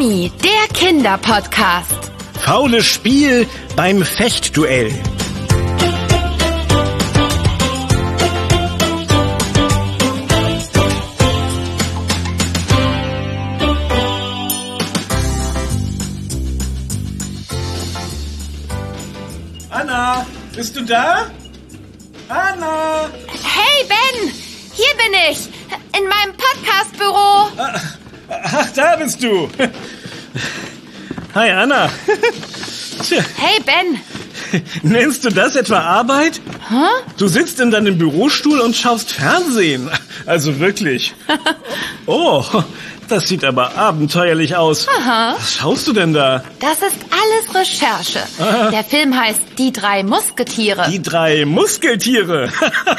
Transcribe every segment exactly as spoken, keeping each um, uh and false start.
Benny, der Kinderpodcast. Faules Spiel beim Fechtduell. Anna, bist du da? Anna! Hey Ben, hier bin ich, in meinem Podcastbüro. Ach, da bist du. Hi Anna. Tja, Hey Ben. nennst du das etwa Arbeit? Hä? Du sitzt in deinem Bürostuhl und schaust Fernsehen. Also wirklich. Oh, das sieht aber abenteuerlich aus. Aha. Was schaust du denn da? Das ist alles Recherche. Ah. Der Film heißt Die drei Musketiere. Die drei Muskeltiere.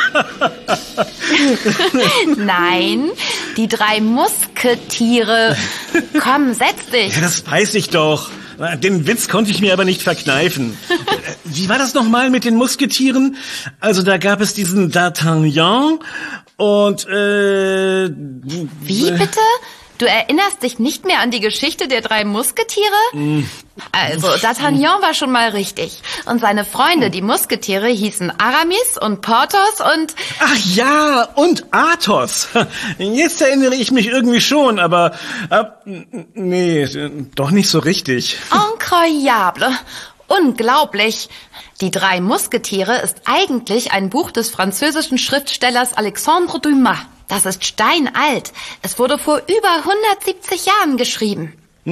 Nein, die drei Musketiere. Komm, setz dich. Ja, das weiß ich doch. Den Witz konnte ich mir aber nicht verkneifen. Wie war das nochmal mit den Musketieren? Also da gab es diesen D'Artagnan und äh... Wie bitte? Du erinnerst dich nicht mehr an die Geschichte der drei Musketiere? Mm. Also, D'Artagnan war schon mal richtig. Und seine Freunde, die Musketiere, hießen Aramis und Porthos und... Ach ja, und Athos. Jetzt erinnere ich mich irgendwie schon, aber... Äh, nee, doch nicht so richtig. Incroyable. Unglaublich. Die drei Musketiere ist eigentlich ein Buch des französischen Schriftstellers Alexandre Dumas. Das ist steinalt. Es wurde vor über hundertsiebzig Jahren geschrieben.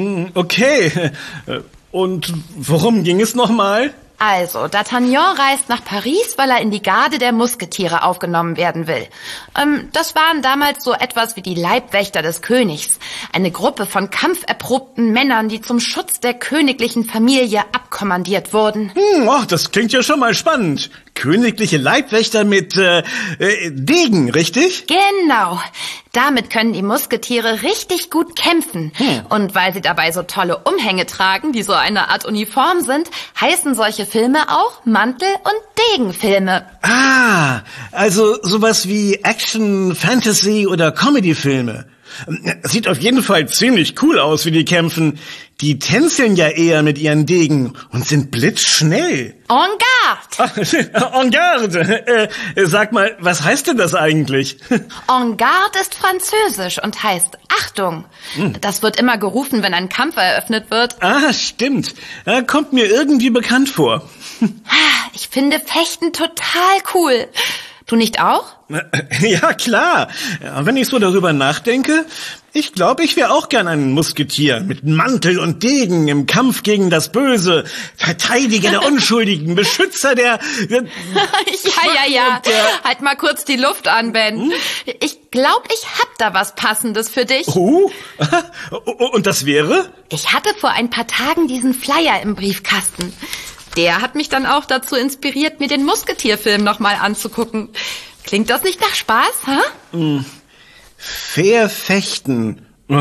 Okay. Und worum ging es nochmal? Also, D'Artagnan reist nach Paris, weil er in die Garde der Musketiere aufgenommen werden will. Ähm, das waren damals so etwas wie die Leibwächter des Königs. Eine Gruppe von kampferprobten Männern, die zum Schutz der königlichen Familie abkommandiert wurden. Hm, ach, das klingt ja schon mal spannend. Königliche Leibwächter mit äh, äh, Degen, richtig? Genau. Damit können die Musketiere richtig gut kämpfen. Hm. Und weil sie dabei so tolle Umhänge tragen, die so eine Art Uniform sind, heißen solche Filme auch Mantel- und Degenfilme. Ah, also sowas wie Action, Fantasy oder Comedy-Filme. Sieht auf jeden Fall ziemlich cool aus, wie die kämpfen. Die tänzeln ja eher mit ihren Degen und sind blitzschnell. En garde! Ah, en garde. Äh, sag mal, was heißt denn das eigentlich? En garde ist französisch und heißt Achtung. Das wird immer gerufen, wenn ein Kampf eröffnet wird. Ah, stimmt. Ja, kommt mir irgendwie bekannt vor. Ich finde Fechten total cool. Du nicht auch? Ja, klar. Ja, wenn ich so darüber nachdenke, ich glaube, ich wäre auch gern ein Musketier mit Mantel und Degen im Kampf gegen das Böse, Verteidiger der Unschuldigen, Beschützer der... der ja, ja, ja. Halt mal kurz die Luft an, Ben. Hm? Ich glaube, ich hab da was Passendes für dich. Oh? Und das wäre? Ich hatte vor ein paar Tagen diesen Flyer im Briefkasten. Der hat mich dann auch dazu inspiriert, mir den Musketierfilm nochmal anzugucken. Klingt das nicht nach Spaß, hä? Mm. Fair Fechten.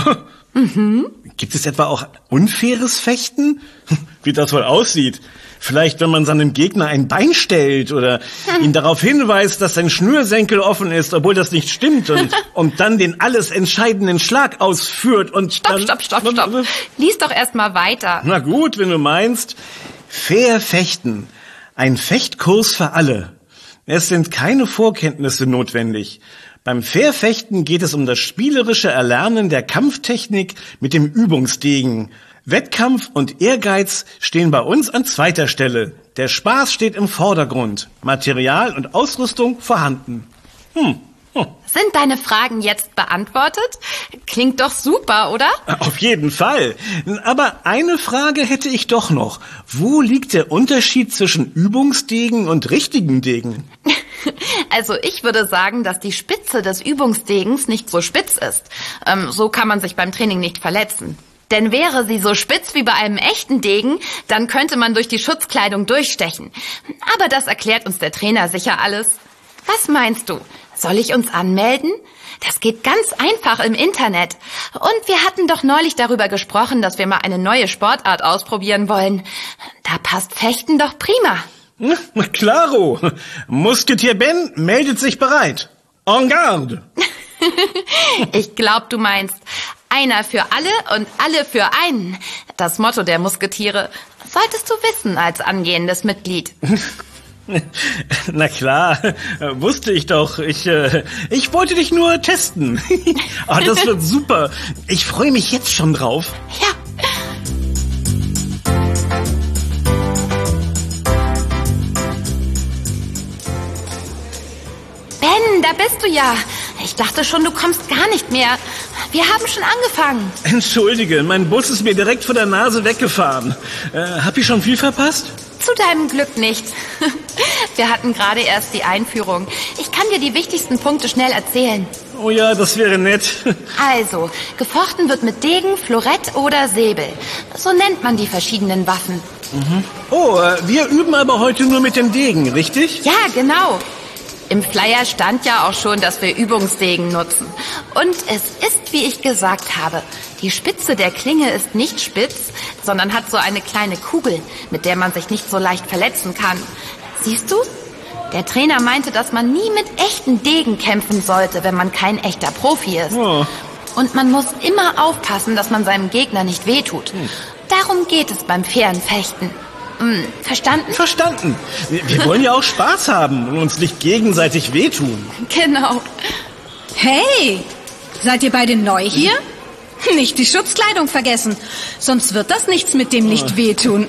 Mhm. Gibt es etwa auch unfaires Fechten? Wie das wohl aussieht. Vielleicht, wenn man seinem Gegner ein Bein stellt oder hm. ihn darauf hinweist, dass sein Schnürsenkel offen ist, obwohl das nicht stimmt und, und dann den alles entscheidenden Schlag ausführt und Stopp, dann... stopp, stopp, stopp. Lies doch erst mal weiter. Na gut, wenn du meinst. Fair Fechten. Ein Fechtkurs für alle. Es sind keine Vorkenntnisse notwendig. Beim Fair-Fechten geht es um das spielerische Erlernen der Kampftechnik mit dem Übungsdegen. Wettkampf und Ehrgeiz stehen bei uns an zweiter Stelle. Der Spaß steht im Vordergrund. Material und Ausrüstung vorhanden. Hm. Hm. Sind deine Fragen jetzt beantwortet? Klingt doch super, oder? Auf jeden Fall. Aber eine Frage hätte ich doch noch. Wo liegt der Unterschied zwischen Übungsdegen und richtigen Degen? Also ich würde sagen, dass die Spitze des Übungsdegens nicht so spitz ist. Ähm, so kann man sich beim Training nicht verletzen. Denn wäre sie so spitz wie bei einem echten Degen, dann könnte man durch die Schutzkleidung durchstechen. Aber das erklärt uns der Trainer sicher alles. Was meinst du? Soll ich uns anmelden? Das geht ganz einfach im Internet. Und wir hatten doch neulich darüber gesprochen, dass wir mal eine neue Sportart ausprobieren wollen. Da passt Fechten doch prima. Na klaro. Musketier Ben meldet sich bereit. En garde. Ich glaub, du meinst Einer für alle und alle für einen. Das Motto der Musketiere. Solltest du wissen als angehendes Mitglied. Na klar, wusste ich doch. Ich, äh, ich wollte dich nur testen. Oh, das wird super. Ich freue mich jetzt schon drauf. Ja. Ben, da bist du ja. Ich dachte schon, du kommst gar nicht mehr. Wir haben schon angefangen. Entschuldige, mein Bus ist mir direkt vor der Nase weggefahren. Äh, hab ich schon viel verpasst? Zu deinem Glück nicht. Wir hatten gerade erst die Einführung. Ich kann dir die wichtigsten Punkte schnell erzählen. Oh ja, das wäre nett. Also, gefochten wird mit Degen, Florett oder Säbel. So nennt man die verschiedenen Waffen. Mhm. Oh, äh, wir üben aber heute nur mit dem Degen, richtig? Ja, genau. Im Flyer stand ja auch schon, dass wir Übungsdegen nutzen. Und es ist, wie ich gesagt habe, die Spitze der Klinge ist nicht spitz, sondern hat so eine kleine Kugel, mit der man sich nicht so leicht verletzen kann. Siehst du? Der Trainer meinte, dass man nie mit echten Degen kämpfen sollte, wenn man kein echter Profi ist. Oh. Und man muss immer aufpassen, dass man seinem Gegner nicht wehtut. Hm. Darum geht es beim fairen Fechten. Hm, verstanden? Verstanden. Wir, wir wollen ja auch Spaß haben und uns nicht gegenseitig wehtun. Genau. Hey, seid ihr beide neu hier? Nicht die Schutzkleidung vergessen, sonst wird das nichts mit dem nicht wehtun.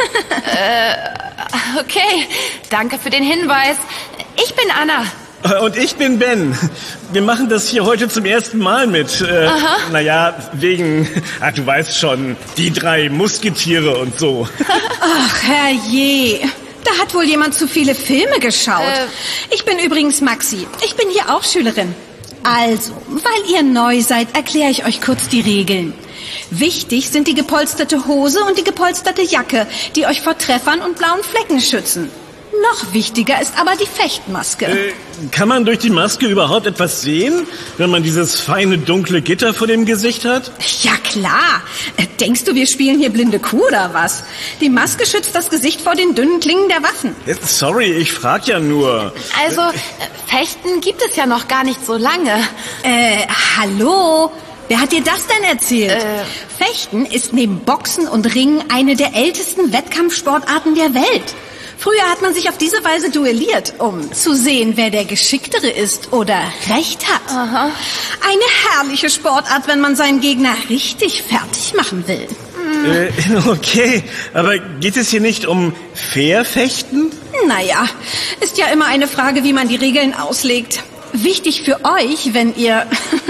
äh, okay, danke für den Hinweis. Ich bin Anna. Und ich bin Ben. Wir machen das hier heute zum ersten Mal mit. Äh, Aha. Naja, wegen, ach, du weißt schon, die drei Musketiere und so. Ach, herrje. Da hat wohl jemand zu viele Filme geschaut. Äh. Ich bin übrigens Maxi. Ich bin hier auch Schülerin. Also, weil ihr neu seid, erkläre ich euch kurz die Regeln. Wichtig sind die gepolsterte Hose und die gepolsterte Jacke, die euch vor Treffern und blauen Flecken schützen. Noch wichtiger ist aber die Fechtmaske. Äh, kann man durch die Maske überhaupt etwas sehen, wenn man dieses feine, dunkle Gitter vor dem Gesicht hat? Ja, klar. Äh, denkst du, wir spielen hier blinde Kuh oder was? Die Maske schützt das Gesicht vor den dünnen Klingen der Waffen. Äh, sorry, ich frag ja nur. Also, äh, Fechten gibt es ja noch gar nicht so lange. Äh, hallo? Wer hat dir das denn erzählt? Äh. Fechten ist neben Boxen und Ringen eine der ältesten Wettkampfsportarten der Welt. Früher hat man sich auf diese Weise duelliert, um zu sehen, wer der Geschicktere ist oder Recht hat. Aha. Eine herrliche Sportart, wenn man seinen Gegner richtig fertig machen will. Hm. Äh, okay, aber geht es hier nicht um Fairfechten? Naja, ist ja immer eine Frage, wie man die Regeln auslegt. Wichtig für euch, wenn ihr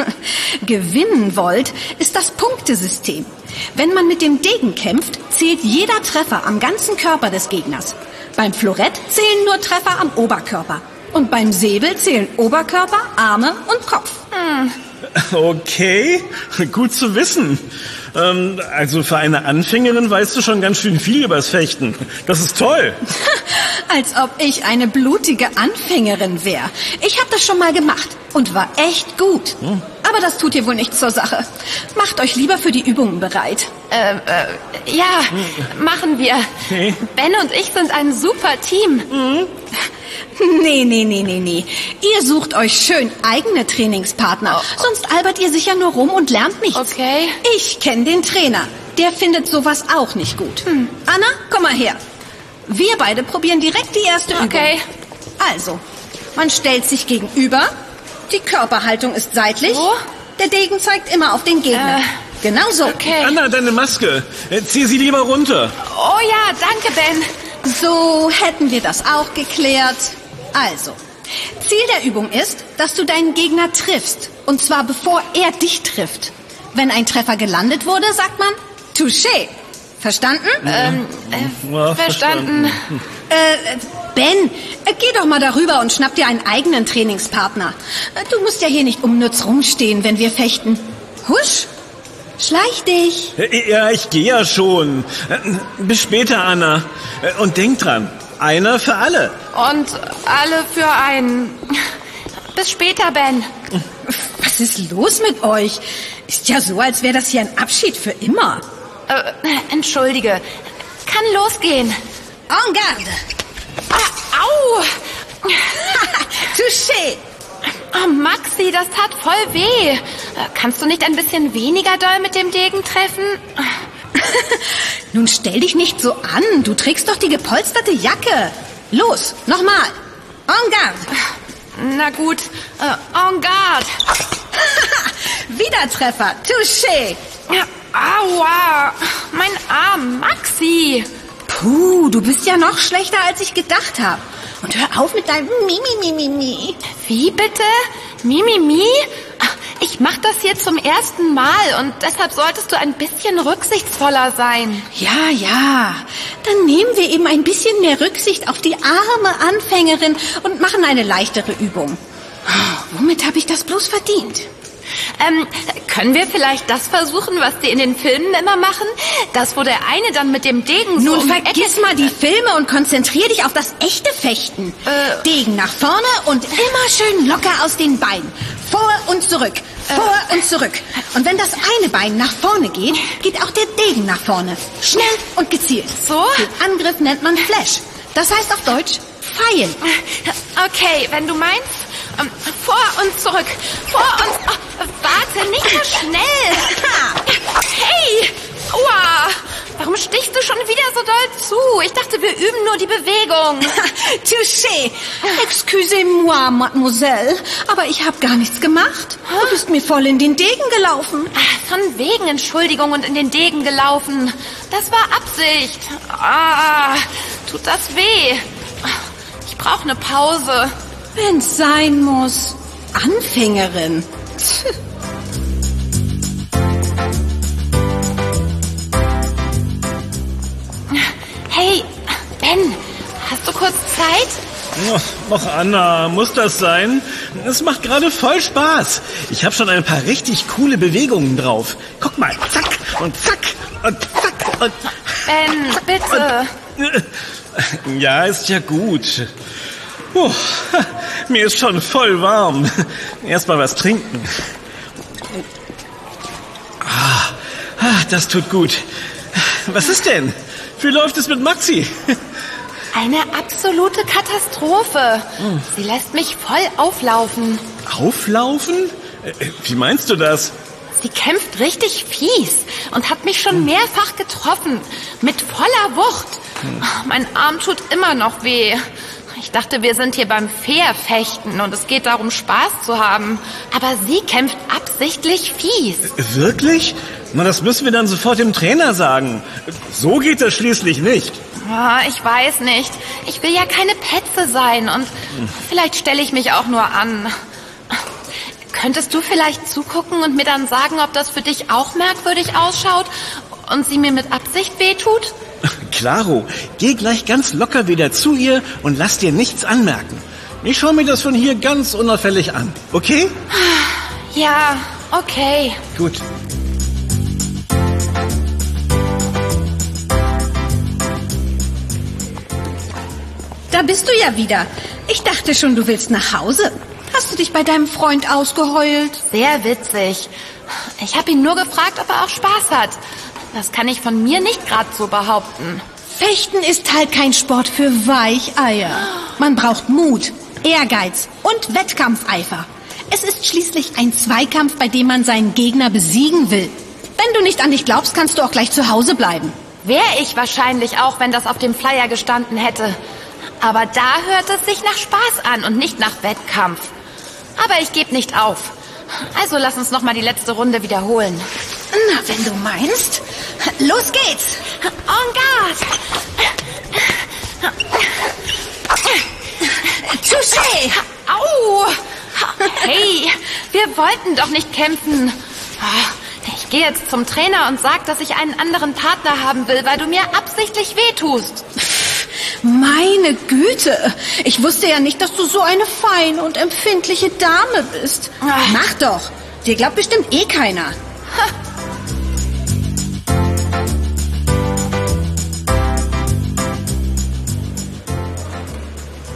gewinnen wollt, ist das Punktesystem. Wenn man mit dem Degen kämpft, zählt jeder Treffer am ganzen Körper des Gegners. Beim Florett zählen nur Treffer am Oberkörper. Und beim Säbel zählen Oberkörper, Arme und Kopf. Hm. Okay, gut zu wissen. Ähm, also für eine Anfängerin weißt du schon ganz schön viel übers Fechten. Das ist toll. Als ob ich eine blutige Anfängerin wäre. Ich habe das schon mal gemacht und war echt gut. Hm. Aber das tut ihr wohl nicht zur Sache. Macht euch lieber für die Übungen bereit. Äh, äh, ja, hm. machen wir. Okay. Ben und ich sind ein super Team. Hm. Nee, nee, nee, nee, nee. Ihr sucht euch schön eigene Trainingspartner. Oh. Sonst albert ihr sicher nur rum und lernt nichts. Okay. Ich kenne den Trainer. Der findet sowas auch nicht gut. Hm. Anna, komm mal her. Wir beide probieren direkt die erste Übung. Okay. Also, man stellt sich gegenüber. Die Körperhaltung ist seitlich. Oh. Der Degen zeigt immer auf den Gegner. Äh. Genau so. Okay. Anna, deine Maske. Zieh sie lieber runter. Oh ja, danke, Ben. So hätten wir das auch geklärt. Also, Ziel der Übung ist, dass du deinen Gegner triffst. Und zwar bevor er dich trifft. Wenn ein Treffer gelandet wurde, sagt man Touché. Verstanden? Ähm, äh, ja, verstanden. verstanden. Äh, Ben, äh, geh doch mal darüber und schnapp dir einen eigenen Trainingspartner. Äh, du musst ja hier nicht unnütz rumstehen, wenn wir fechten. Husch, schleich dich. Ja, ich gehe ja schon. Bis später, Anna. Und denk dran, einer für alle. Und alle für einen. Bis später, Ben. Was ist los mit euch? Ist ja so, als wäre das hier ein Abschied für immer. Äh, entschuldige. Kann losgehen. En garde. Ah, au! Touché. Oh, Maxi, das tat voll weh. Kannst du nicht ein bisschen weniger doll mit dem Degen treffen? Nun stell dich nicht so an. Du trägst doch die gepolsterte Jacke. Los, nochmal. En garde. Na gut, äh, en garde. Wieder Treffer. Touché. Ja, aua, mein Arm, Maxi. Puh, du bist ja noch schlechter, als ich gedacht habe. Und hör auf mit deinem Mi-Mi-Mi-Mi-Mi. Wie bitte? Mimimi? Ich mach das hier zum ersten Mal und deshalb solltest du ein bisschen rücksichtsvoller sein. Ja, ja. Dann nehmen wir eben ein bisschen mehr Rücksicht auf die arme Anfängerin und machen eine leichtere Übung. Womit habe ich das bloß verdient? Ähm, können wir vielleicht das versuchen, was die in den Filmen immer machen? Das, wo der eine dann mit dem Degen so... Nun um die vergiss Ecke- mal die Filme und konzentrier dich auf das echte Fechten. Äh. Degen nach vorne und immer schön locker aus den Beinen. Vor und zurück, vor und zurück. Und wenn das eine Bein nach vorne geht, geht auch der Degen nach vorne. Schnell und gezielt. So? Den Angriff nennt man Flash. Das heißt auf Deutsch Pfeil. Okay, wenn du meinst, ähm, vor und zurück, vor und... Oh, warte, nicht so schnell. Hey, aua, warum stichst du schon wieder so doll zu? Ich dachte, wir üben nur die Bewegung. Touché. Excusez-moi, Mademoiselle, aber ich habe gar nichts gemacht. Du bist mir voll in den Degen gelaufen. Ah, von wegen Entschuldigung und in den Degen gelaufen. Das war Absicht. Ah, tut das weh. Ich brauche eine Pause. Wenn's sein muss. Anfängerin. Hey, Ben, hast du kurz Zeit? Oh, och, Anna, muss das sein? Es macht gerade voll Spaß. Ich habe schon ein paar richtig coole Bewegungen drauf. Guck mal, zack und zack und zack und... Ben, bitte. Ja, ist ja gut. Puh, mir ist schon voll warm. Erst mal was trinken. Ah, das tut gut. Was ist denn? Wie läuft es mit Maxi? Eine absolute Katastrophe. Sie lässt mich voll auflaufen. Auflaufen? Wie meinst du das? Sie kämpft richtig fies und hat mich schon mehrfach getroffen. Mit voller Wucht. Mein Arm tut immer noch weh. Ich dachte, wir sind hier beim Fairfechten und es geht darum, Spaß zu haben. Aber sie kämpft absichtlich fies. Wirklich? Na, das müssen wir dann sofort dem Trainer sagen. So geht das schließlich nicht. Ah, ich weiß nicht. Ich will ja keine Petze sein und vielleicht stelle ich mich auch nur an. Könntest du vielleicht zugucken und mir dann sagen, ob das für dich auch merkwürdig ausschaut und sie mir mit Absicht wehtut? Klaro, geh gleich ganz locker wieder zu ihr und lass dir nichts anmerken. Ich schaue mir das von hier ganz unauffällig an, okay? Ja, okay. Gut. Da bist du ja wieder. Ich dachte schon, du willst nach Hause. Hast du dich bei deinem Freund ausgeheult? Sehr witzig. Ich habe ihn nur gefragt, ob er auch Spaß hat. Das kann ich von mir nicht gerade so behaupten. Fechten ist halt kein Sport für Weicheier. Man braucht Mut, Ehrgeiz und Wettkampfeifer. Es ist schließlich ein Zweikampf, bei dem man seinen Gegner besiegen will. Wenn du nicht an dich glaubst, kannst du auch gleich zu Hause bleiben. Wäre ich wahrscheinlich auch, wenn das auf dem Flyer gestanden hätte. Aber da hört es sich nach Spaß an und nicht nach Wettkampf. Aber ich gebe nicht auf. Also lass uns noch mal die letzte Runde wiederholen. Na, wenn du meinst. Los geht's. En garde. Touché. Au. Hey, wir wollten doch nicht kämpfen. Ich gehe jetzt zum Trainer und sag, dass ich einen anderen Partner haben will, weil du mir absichtlich wehtust. Meine Güte. Ich wusste ja nicht, dass du so eine feine und empfindliche Dame bist. Ach. Mach doch. Dir glaubt bestimmt eh keiner.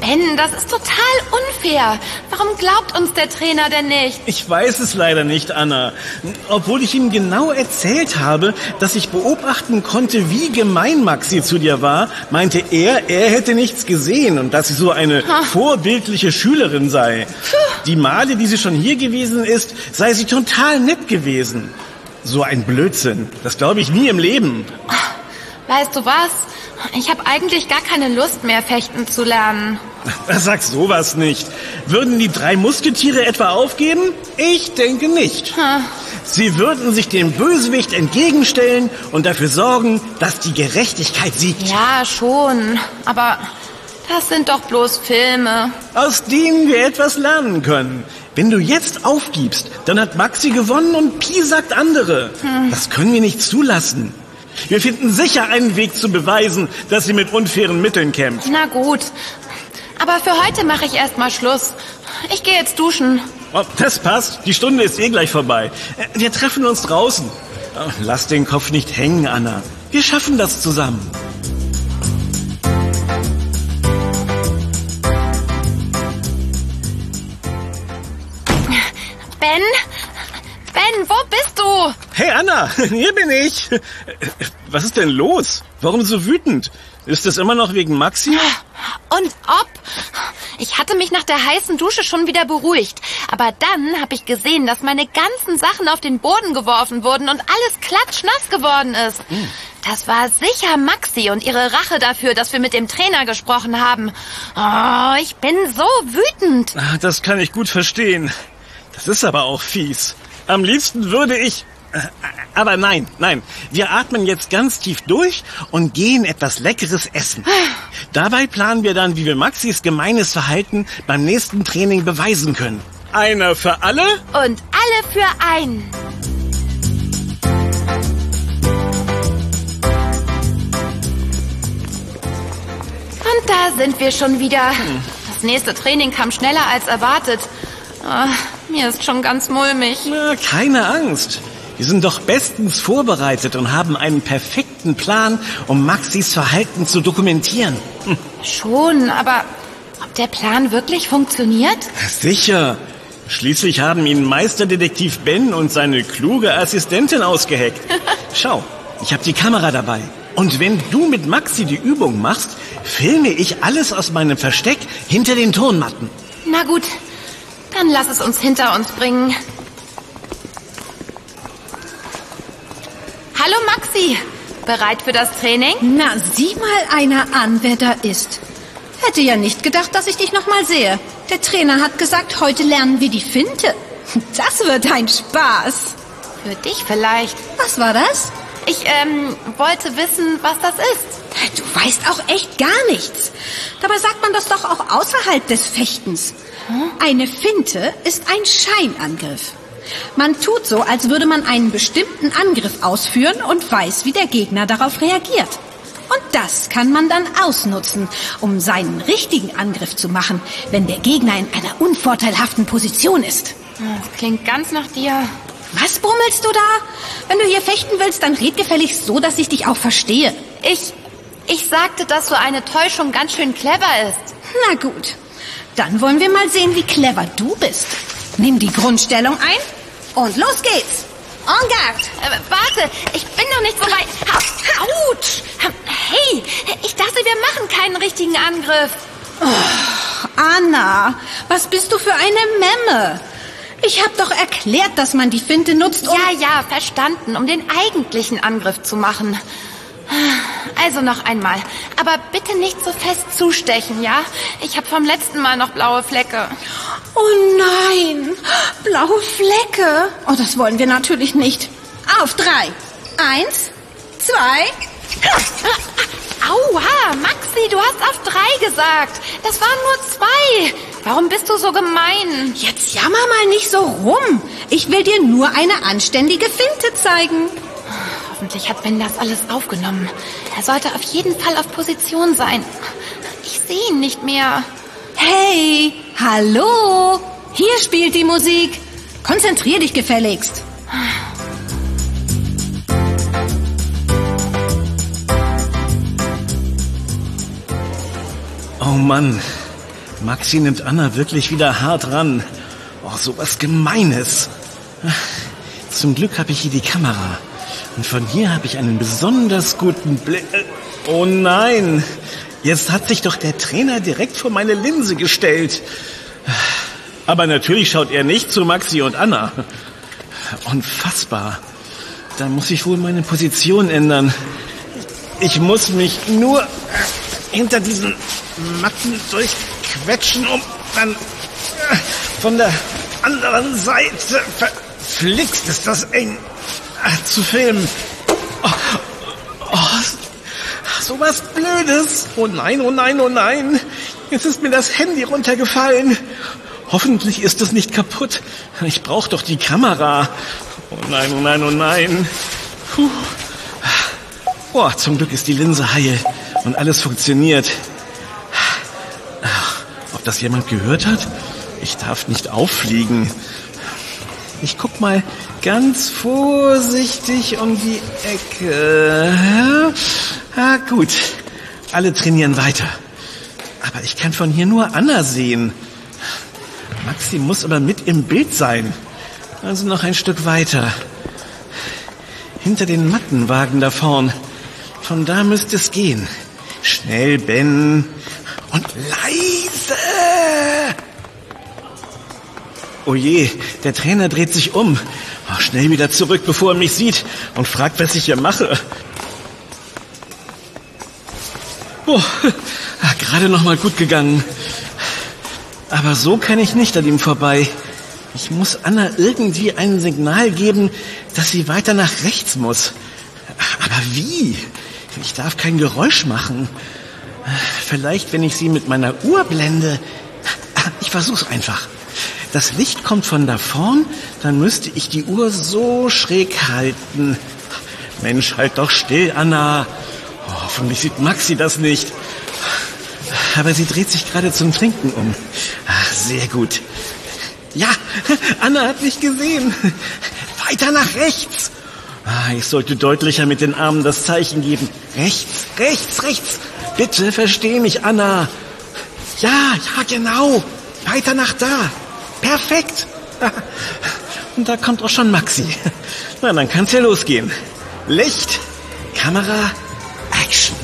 Ben, das ist total unfair. Warum glaubt uns der Trainer denn nicht? Ich weiß es leider nicht, Anna. Obwohl ich ihm genau erzählt habe, dass ich beobachten konnte, wie gemein Maxi zu dir war, meinte er, er hätte nichts gesehen und dass sie so eine ha. vorbildliche Schülerin sei. Puh. Die Male, die sie schon hier gewesen ist, sei sie total nett gewesen. So ein Blödsinn. Das glaube ich nie im Leben. Weißt du was? Ich habe eigentlich gar keine Lust mehr, fechten zu lernen. Sag sowas nicht. Würden die drei Musketiere etwa aufgeben? Ich denke nicht. Hm. Sie würden sich dem Bösewicht entgegenstellen und dafür sorgen, dass die Gerechtigkeit siegt. Ja, schon. Aber das sind doch bloß Filme. Aus denen wir etwas lernen können. Wenn du jetzt aufgibst, dann hat Maxi gewonnen und Pi sagt andere. Hm. Das können wir nicht zulassen. Wir finden sicher einen Weg zu beweisen, dass sie mit unfairen Mitteln kämpft. Na gut. Aber für heute mache ich erstmal Schluss. Ich gehe jetzt duschen. Oh, das passt. Die Stunde ist eh gleich vorbei. Wir treffen uns draußen. Oh, lass den Kopf nicht hängen, Anna. Wir schaffen das zusammen. Ben? Ben, wo bist du? Hey Anna, hier bin ich. Was ist denn los? Warum so wütend? Ist das immer noch wegen Maxi? Und ob? Ich hatte mich nach der heißen Dusche schon wieder beruhigt. Aber dann habe ich gesehen, dass meine ganzen Sachen auf den Boden geworfen wurden und alles klatschnass geworden ist. Hm. Das war sicher Maxi und ihre Rache dafür, dass wir mit dem Trainer gesprochen haben. Oh, ich bin so wütend. Das kann ich gut verstehen. Das ist aber auch fies. Am liebsten würde ich... Aber nein, nein. Wir atmen jetzt ganz tief durch und gehen etwas Leckeres essen. Dabei planen wir dann, wie wir Maxis gemeines Verhalten beim nächsten Training beweisen können. Einer für alle und alle für einen. Und da sind wir schon wieder. Das nächste Training kam schneller als erwartet. Oh, mir ist schon ganz mulmig. Na, keine Angst. Wir sind doch bestens vorbereitet und haben einen perfekten Plan, um Maxis Verhalten zu dokumentieren. Hm. Schon, aber ob der Plan wirklich funktioniert? Sicher. Schließlich haben ihn Meisterdetektiv Ben und seine kluge Assistentin ausgeheckt. Schau, ich habe die Kamera dabei. Und wenn du mit Maxi die Übung machst, filme ich alles aus meinem Versteck hinter den Turnmatten. Na gut, dann lass es uns hinter uns bringen. Hallo Maxi, bereit für das Training? Na, sieh mal einer an, wer da ist. Hätte ja nicht gedacht, dass ich dich noch mal sehe. Der Trainer hat gesagt, heute lernen wir die Finte. Das wird ein Spaß. Für dich vielleicht. Was war das? Ich, ähm, wollte wissen, was das ist. Du weißt auch echt gar nichts. Dabei sagt man das doch auch außerhalb des Fechtens. Hm? Eine Finte ist ein Scheinangriff. Man tut so, als würde man einen bestimmten Angriff ausführen und weiß, wie der Gegner darauf reagiert. Und das kann man dann ausnutzen, um seinen richtigen Angriff zu machen, wenn der Gegner in einer unvorteilhaften Position ist. Das klingt ganz nach dir. Was brummelst du da? Wenn du hier fechten willst, dann red gefälligst so, dass ich dich auch verstehe. Ich, ich sagte, dass so eine Täuschung ganz schön clever ist. Na gut, dann wollen wir mal sehen, wie clever du bist. Nimm die Grundstellung ein und los geht's. En garde. Äh, warte, ich bin noch nicht so weit. Autsch! Hey, ich dachte, wir machen keinen richtigen Angriff. Oh, Anna, was bist du für eine Memme? Ich habe doch erklärt, dass man die Finte nutzt, um... Ja, ja, verstanden, um den eigentlichen Angriff zu machen. Also noch einmal, aber bitte nicht so fest zustechen, ja? Ich habe vom letzten Mal noch blaue Flecke. Oh nein, blaue Flecke. Oh, das wollen wir natürlich nicht. Auf drei. Eins, zwei... Aua, Maxi, du hast auf drei gesagt. Das waren nur zwei. Warum bist du so gemein? Jetzt jammer mal nicht so rum. Ich will dir nur eine anständige Finte zeigen. Hoffentlich hat Ben das alles aufgenommen. Er sollte auf jeden Fall auf Position sein. Ich sehe ihn nicht mehr. Hey, hallo. Hier spielt die Musik. Konzentrier dich gefälligst. Oh Mann, Maxi nimmt Anna wirklich wieder hart ran. Oh, sowas Gemeines. Zum Glück habe ich hier die Kamera. Und von hier habe ich einen besonders guten Blick. Oh nein, jetzt hat sich doch der Trainer direkt vor meine Linse gestellt. Aber natürlich schaut er nicht zu Maxi und Anna. Unfassbar. Da muss ich wohl meine Position ändern. Ich muss mich nur hinter diesen Matten durchquetschen, um dann von der anderen Seite, verflixt ist das eng, zu filmen. Oh, oh, so was Blödes. Oh nein, oh nein, oh nein. Jetzt ist mir das Handy runtergefallen. Hoffentlich ist es nicht kaputt. Ich brauche doch die Kamera. Oh nein, oh nein, oh nein. Puh. Oh, zum Glück ist die Linse heil und alles funktioniert. Ach, ob das jemand gehört hat? Ich darf nicht auffliegen. Ich guck mal ganz vorsichtig um die Ecke. Ah, gut. Alle trainieren weiter. Aber ich kann von hier nur Anna sehen. Maxi muss aber mit im Bild sein. Also noch ein Stück weiter. Hinter den Mattenwagen da vorn. Von da müsste es gehen. Schnell, Ben. Und leise. Oh je, der Trainer dreht sich um. Oh, schnell wieder zurück, bevor er mich sieht und fragt, was ich hier mache. Oh, gerade noch mal gut gegangen. Aber so kann ich nicht an ihm vorbei. Ich muss Anna irgendwie ein Signal geben, dass sie weiter nach rechts muss. Aber wie? Ich darf kein Geräusch machen. Vielleicht, wenn ich sie mit meiner Uhr blende. Ich versuch's einfach. Das Licht kommt von da vorn, dann müsste ich die Uhr so schräg halten. Mensch, halt doch still, Anna. Oh, hoffentlich sieht Maxi das nicht. Aber sie dreht sich gerade zum Trinken um. Ach, sehr gut. Ja, Anna hat mich gesehen. Weiter nach rechts. Ah, ich sollte deutlicher mit den Armen das Zeichen geben. Rechts, rechts, rechts. Bitte versteh mich, Anna. Ja, ja, genau. Weiter nach da. Perfekt. Und da kommt auch schon Maxi. Na, dann kann's ja losgehen. Licht, Kamera, Action.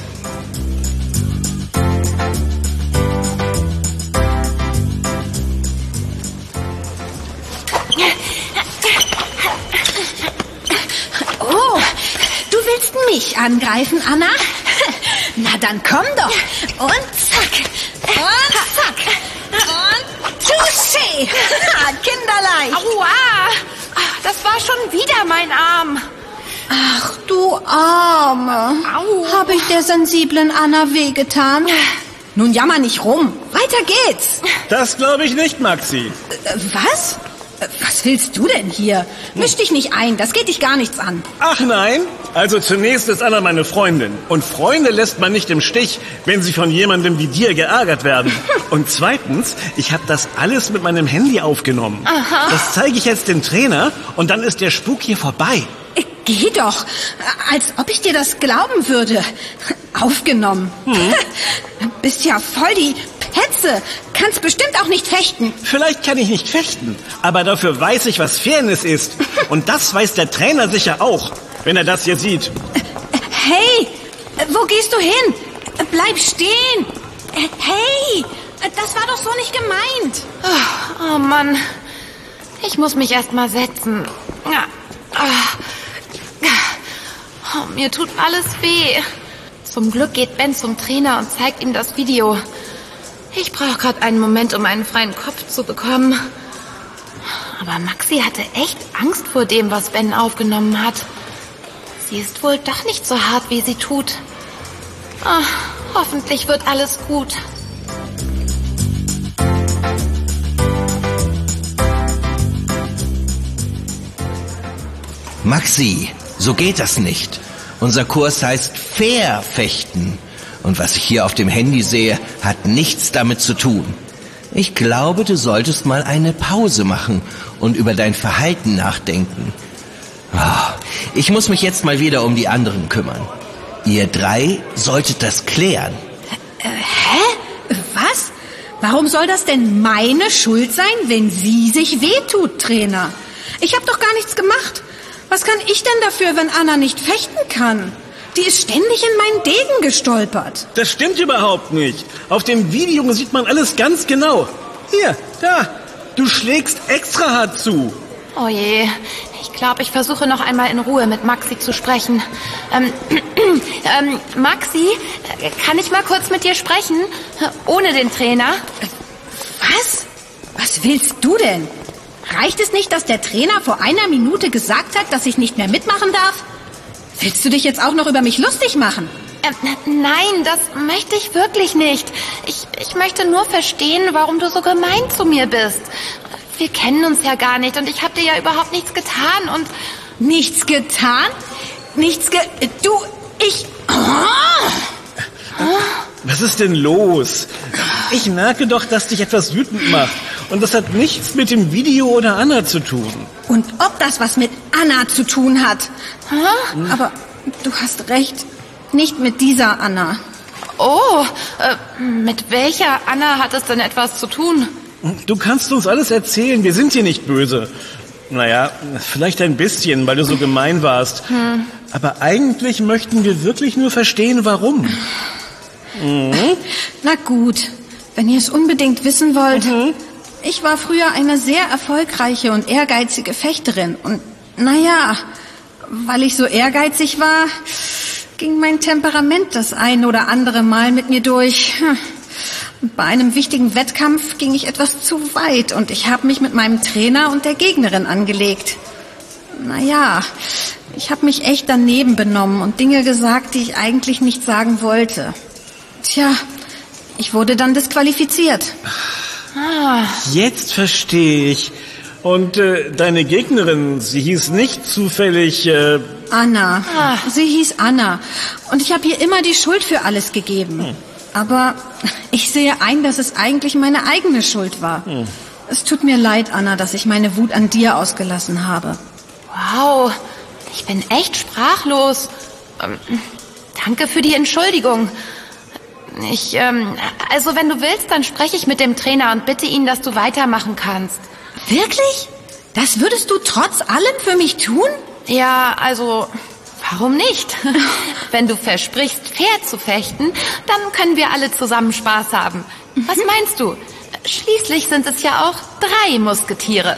Oh, du willst mich angreifen, Anna? Na, dann komm doch. Und zack. Und zack. Und touché. Kinderleicht. Aua! Das war schon wieder mein Arm. Ach, du Arme. Au. Habe ich der sensiblen Anna wehgetan? Nun jammer nicht rum. Weiter geht's. Das glaube ich nicht, Maxi. Äh, was? Äh, Was willst du denn hier? Misch dich nicht ein, das geht dich gar nichts an. Ach nein? Also zunächst ist Anna meine Freundin. Und Freunde lässt man nicht im Stich, wenn sie von jemandem wie dir geärgert werden. Und zweitens, ich habe das alles mit meinem Handy aufgenommen. Aha. Das zeige ich jetzt dem Trainer und dann ist der Spuk hier vorbei. Äh, Geh doch, als ob ich dir das glauben würde. Aufgenommen. Hm. Bist ja voll die Petze. Kannst bestimmt auch nicht fechten. Vielleicht kann ich nicht fechten, aber dafür weiß ich, was Fairness ist. Und das weiß der Trainer sicher auch, wenn er das hier sieht. Hey, wo gehst du hin? Bleib stehen. Hey, das war doch so nicht gemeint. Oh, oh Mann, ich muss mich erst mal setzen. Ja. Oh, mir tut alles weh. Zum Glück geht Ben zum Trainer und zeigt ihm das Video. Ich brauche gerade einen Moment, um einen freien Kopf zu bekommen. Aber Maxi hatte echt Angst vor dem, was Ben aufgenommen hat. Sie ist wohl doch nicht so hart, wie sie tut. Oh, hoffentlich wird alles gut. Maxi, so geht das nicht. Unser Kurs heißt Fair fechten. Und was ich hier auf dem Handy sehe, hat nichts damit zu tun. Ich glaube, du solltest mal eine Pause machen und über dein Verhalten nachdenken. Oh, ich muss mich jetzt mal wieder um die anderen kümmern. Ihr drei solltet das klären. Äh, hä? Was? Warum soll das denn meine Schuld sein, wenn sie sich wehtut, Trainer? Ich habe doch gar nichts gemacht. Was kann ich denn dafür, wenn Anna nicht fechten kann? Die ist ständig in meinen Degen gestolpert. Das stimmt überhaupt nicht. Auf dem Video sieht man alles ganz genau. Hier, da. Du schlägst extra hart zu. Oh je, ich glaube, ich versuche noch einmal in Ruhe mit Maxi zu sprechen. Ähm, ähm, Maxi, kann ich mal kurz mit dir sprechen? Ohne den Trainer? Was? Was willst du denn? Reicht es nicht, dass der Trainer vor einer Minute gesagt hat, dass ich nicht mehr mitmachen darf? Willst du dich jetzt auch noch über mich lustig machen? Ähm, nein, das möchte ich wirklich nicht. Ich, ich möchte nur verstehen, warum du so gemein zu mir bist. Wir kennen uns ja gar nicht und ich habe dir ja überhaupt nichts getan und... Nichts getan? Nichts ge... Du, ich... Oh. Was ist denn los? Ich merke doch, dass dich etwas wütend macht. Und das hat nichts mit dem Video oder Anna zu tun. Und ob das was mit Anna zu tun hat? Hm? Aber du hast recht. Nicht mit dieser Anna. Oh, äh, mit welcher Anna hat es denn etwas zu tun? Du kannst uns alles erzählen, wir sind hier nicht böse. Naja, vielleicht ein bisschen, weil du so gemein warst. Hm. Aber eigentlich möchten wir wirklich nur verstehen, warum. Mhm. Na gut, wenn ihr es unbedingt wissen wollt. Mhm. Ich war früher eine sehr erfolgreiche und ehrgeizige Fechterin. Und naja, weil ich so ehrgeizig war, ging mein Temperament das ein oder andere Mal mit mir durch. Bei einem wichtigen Wettkampf ging ich etwas zu weit und ich habe mich mit meinem Trainer und der Gegnerin angelegt. Naja, ich habe mich echt daneben benommen und Dinge gesagt, die ich eigentlich nicht sagen wollte. Tja, ich wurde dann disqualifiziert. Ah. Jetzt verstehe ich. Und äh, deine Gegnerin, sie hieß nicht zufällig... Äh Anna. Ah. Sie hieß Anna. Und ich habe ihr immer die Schuld für alles gegeben. Hm. Aber ich sehe ein, dass es eigentlich meine eigene Schuld war. Hm. Es tut mir leid, Anna, dass ich meine Wut an dir ausgelassen habe. Wow, ich bin echt sprachlos. Ähm, danke für die Entschuldigung. Ich, ähm, also wenn du willst, dann spreche ich mit dem Trainer und bitte ihn, dass du weitermachen kannst. Wirklich? Das würdest du trotz allem für mich tun? Ja, also... Warum nicht? Wenn du versprichst, fair zu fechten, dann können wir alle zusammen Spaß haben. Was meinst du? Schließlich sind es ja auch drei Musketiere.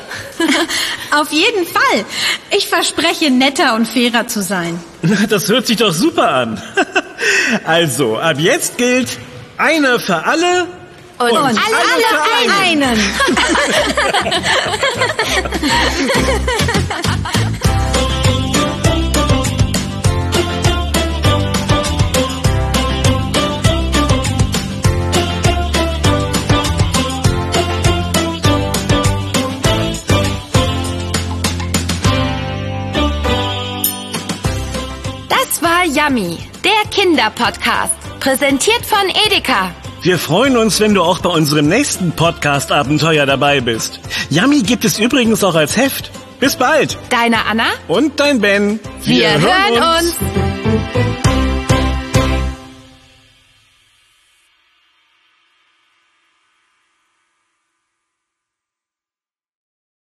Auf jeden Fall. Ich verspreche, netter und fairer zu sein. Das hört sich doch super an. Also, ab jetzt gilt einer für alle und, und alle, alle für einen. einen. Yummy, der Kinderpodcast, präsentiert von Edeka. Wir freuen uns, wenn du auch bei unserem nächsten Podcast-Abenteuer dabei bist. Yummy gibt es übrigens auch als Heft. Bis bald. Deine Anna und dein Ben. Wir, Wir hören uns. uns.